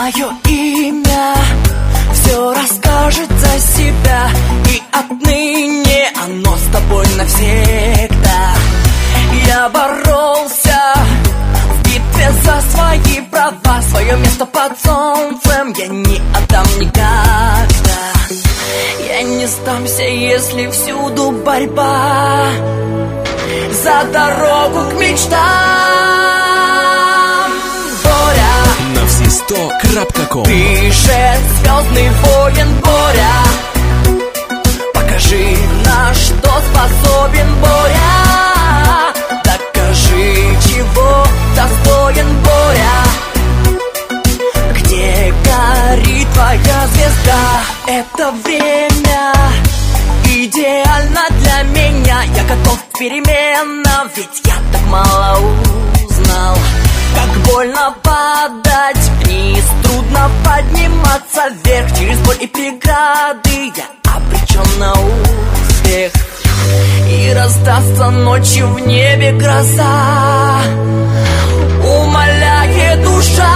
Мое имя все расскажет за себя, и отныне оно с тобой навсегда. Я боролся в битве за свои права, свое место под солнцем я не отдам никогда. Я не сдамся, если всюду борьба за дорогу к мечтам. Боря, на все 100.com. Ты же звездный воин, Боря. Покажи, на что способен, Боря. Докажи, чего достоин, Боря. Где горит твоя звезда? Это время идеально для меня. Я готов к переменам, ведь я так мало узнал. Как больно падать вниз, трудно подниматься вверх. Через боль и преграды я обречен на успех. И раздастся ночью в небе гроза, умоляет душа.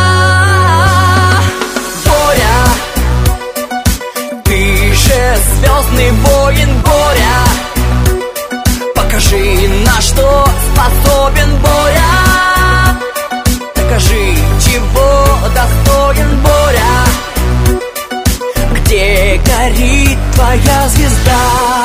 Боря, ты же звездный воин, Боря. Покажи, на что способен, Боря. Докажи, чего достоин, Боря. Где горит твоя звезда?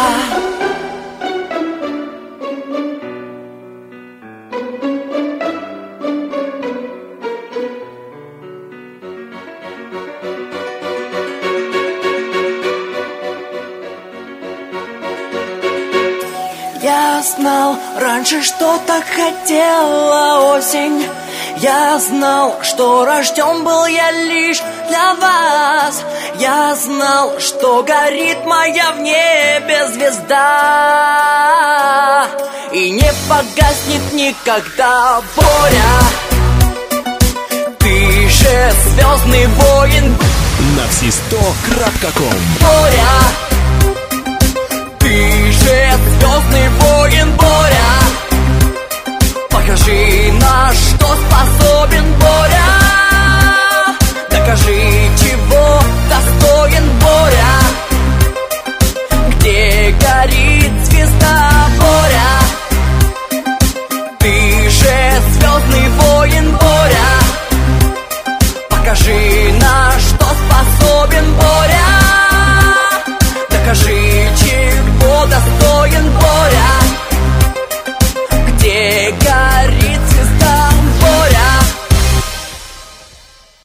Я знал раньше, что так хотела осень. Я знал, что рожден был я лишь для вас. Я знал, что горит моя в небе звезда и не погаснет никогда. Боря, ты же звездный воин. На все 100.com. Боря, ты же звездный воин, Боря.